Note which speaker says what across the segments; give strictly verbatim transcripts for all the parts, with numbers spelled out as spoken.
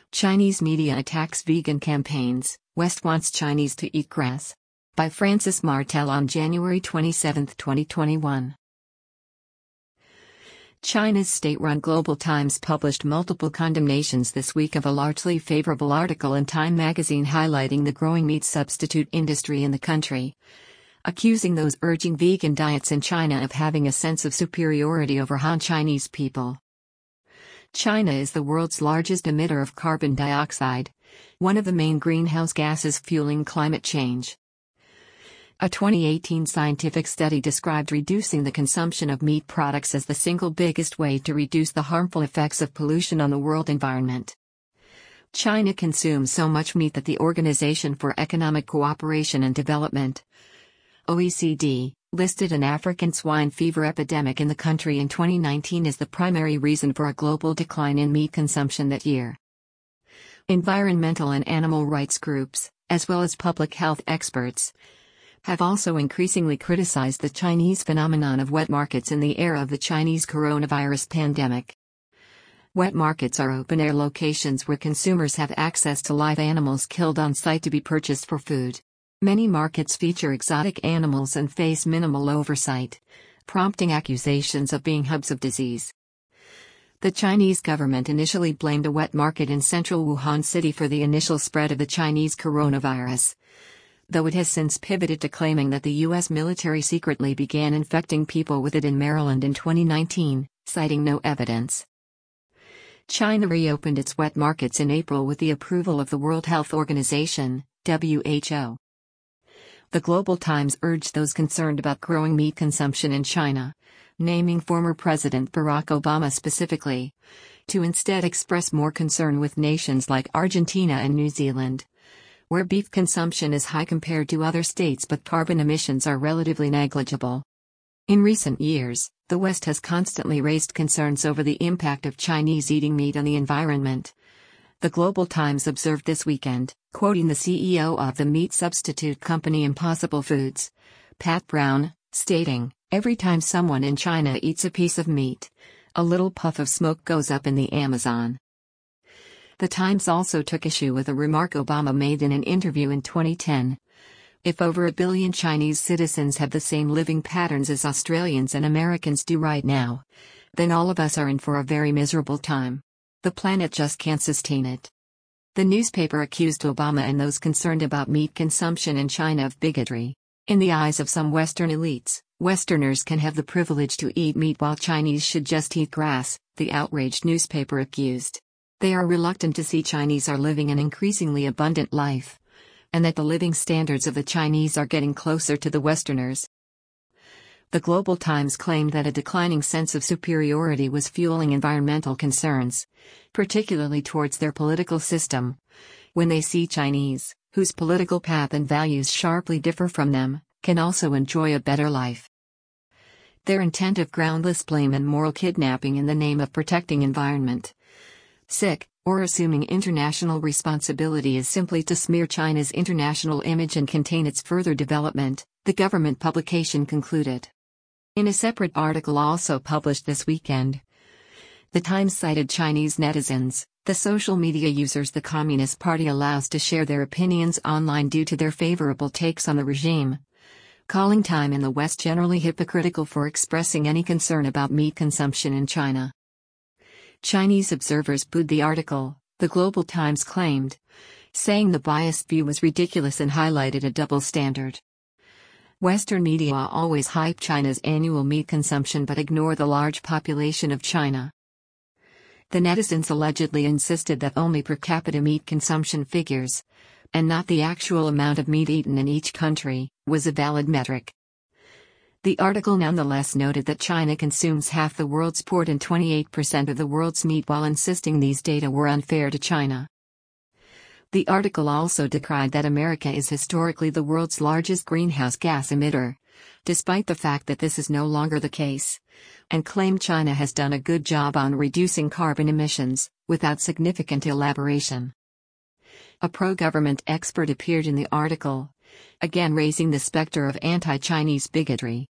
Speaker 1: Chinese media attacks vegan campaigns. West wants Chinese to eat grass. By Francis Martel on January twenty-seventh, twenty twenty-one. China's state-run Global Times published multiple condemnations this week of a largely favorable article in Time magazine highlighting the growing meat substitute industry in the country, accusing those urging vegan diets in China of having a sense of superiority over Han Chinese people. China is the world's largest emitter of carbon dioxide, one of the main greenhouse gases fueling climate change. A twenty eighteen scientific study described reducing the consumption of meat products as the single biggest way to reduce the harmful effects of pollution on the world environment. China consumes so much meat that the Organization for Economic Cooperation and Development, O E C D, listed an African swine fever epidemic in the country in twenty nineteen as the primary reason for a global decline in meat consumption that year. Environmental and animal rights groups, as well as public health experts, have also increasingly criticized the Chinese phenomenon of wet markets in the era of the Chinese coronavirus pandemic. Wet markets are open-air locations where consumers have access to live animals killed on site to be purchased for food. Many markets feature exotic animals and face minimal oversight, prompting accusations of being hubs of disease. The Chinese government initially blamed a wet market in central Wuhan City for the initial spread of the Chinese coronavirus, though it has since pivoted to claiming that the U S military secretly began infecting people with it in Maryland in twenty nineteen, citing no evidence. China reopened its wet markets in April with the approval of the World Health Organization, W H O. The Global Times urged those concerned about growing meat consumption in China, naming former President Barack Obama specifically, to instead express more concern with nations like Argentina and New Zealand, where beef consumption is high compared to other states but carbon emissions are relatively negligible. In recent years, the West has constantly raised concerns over the impact of Chinese eating meat on the environment. The Global Times observed this weekend, quoting the C E O of the meat substitute company Impossible Foods, Pat Brown, stating, "Every time someone in China eats a piece of meat, a little puff of smoke goes up in the Amazon." The Times also took issue with a remark Obama made in an interview in twenty ten. If over a billion Chinese citizens have the same living patterns as Australians and Americans do right now, then all of us are in for a very miserable time. The planet just can't sustain it. The newspaper accused Obama and those concerned about meat consumption in China of bigotry. In the eyes of some Western elites, Westerners can have the privilege to eat meat while Chinese should just eat grass, the outraged newspaper accused. They are reluctant to see Chinese are living an increasingly abundant life, and that the living standards of the Chinese are getting closer to the Westerners. The Global Times claimed that a declining sense of superiority was fueling environmental concerns, particularly towards their political system, when they see Chinese, whose political path and values sharply differ from them, can also enjoy a better life. Their intent of groundless blame and moral kidnapping in the name of protecting environment, sick, or assuming international responsibility is simply to smear China's international image and contain its further development, the government publication concluded. In a separate article also published this weekend, the Times cited Chinese netizens, the social media users the Communist Party allows to share their opinions online due to their favorable takes on the regime, calling Time in the West generally hypocritical for expressing any concern about meat consumption in China. Chinese observers booed the article, the Global Times claimed, saying the biased view was ridiculous and highlighted a double standard. Western media always hype China's annual meat consumption but ignore the large population of China. The netizens allegedly insisted that only per capita meat consumption figures, and not the actual amount of meat eaten in each country, was a valid metric. The article nonetheless noted that China consumes half the world's pork and twenty-eight percent of the world's meat while insisting these data were unfair to China. The article also decried that America is historically the world's largest greenhouse gas emitter, despite the fact that this is no longer the case, and claimed China has done a good job on reducing carbon emissions, without significant elaboration. A pro-government expert appeared in the article, again raising the specter of anti-Chinese bigotry.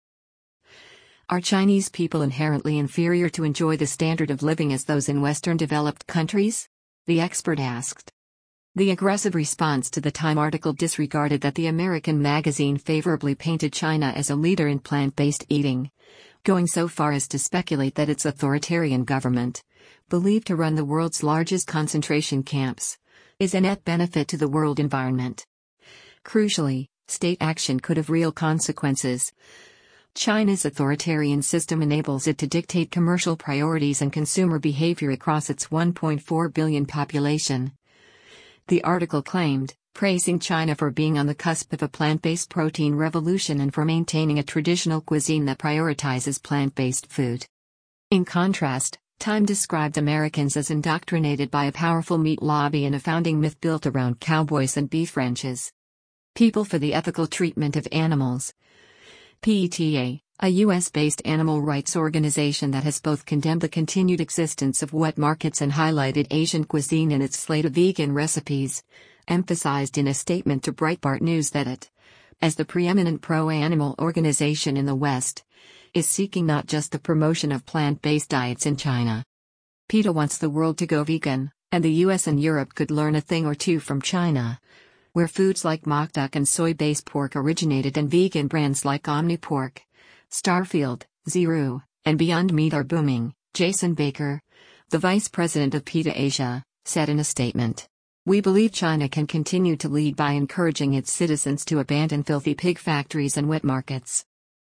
Speaker 1: Are Chinese people inherently inferior to enjoy the standard of living as those in Western developed countries? the expert asked. The aggressive response to the Time article disregarded that the American magazine favorably painted China as a leader in plant-based eating, going so far as to speculate that its authoritarian government, believed to run the world's largest concentration camps, is a net benefit to the world environment. Crucially, state action could have real consequences. China's authoritarian system enables it to dictate commercial priorities and consumer behavior across its one point four billion population. The article claimed, praising China for being on the cusp of a plant-based protein revolution and for maintaining a traditional cuisine that prioritizes plant-based food. In contrast, Time described Americans as indoctrinated by a powerful meat lobby and a founding myth built around cowboys and beef ranches. People for the Ethical Treatment of Animals. P E T A, a U S-based animal rights organization that has both condemned the continued existence of wet markets and highlighted Asian cuisine in its slate of vegan recipes, emphasized in a statement to Breitbart News that it, as the preeminent pro-animal organization in the West, is seeking not just the promotion of plant-based diets in China. PETA wants the world to go vegan, and the U S and Europe could learn a thing or two from China, where foods like mock duck and soy-based pork originated and vegan brands like OmniPork, Starfield, Zero, and Beyond Meat are booming, Jason Baker, the vice president of PETA Asia, said in a statement. We believe China can continue to lead by encouraging its citizens to abandon filthy pig factories and wet markets.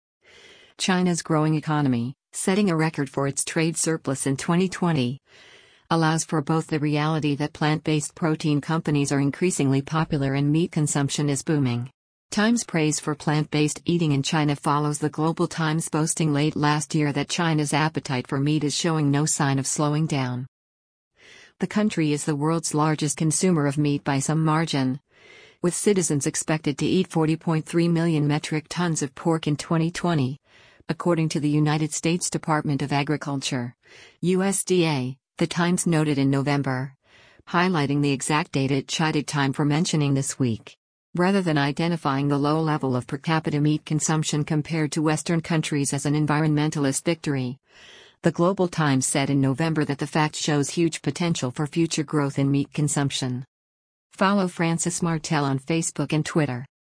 Speaker 1: China's growing economy, setting a record for its trade surplus in twenty twenty, allows for both the reality that plant-based protein companies are increasingly popular and meat consumption is booming. Time's praise for plant-based eating in China follows the Global Times boasting late last year that China's appetite for meat is showing no sign of slowing down. The country is the world's largest consumer of meat by some margin, with citizens expected to eat forty point three million metric tons of pork in twenty twenty, according to the United States Department of Agriculture, U S D A, the Times noted in November, highlighting the exact date it chided Time for mentioning this week. Rather than identifying the low level of per capita meat consumption compared to Western countries as an environmentalist victory, the Global Times said in November that the fact shows huge potential for future growth in meat consumption. Follow Francis Martel on Facebook and Twitter.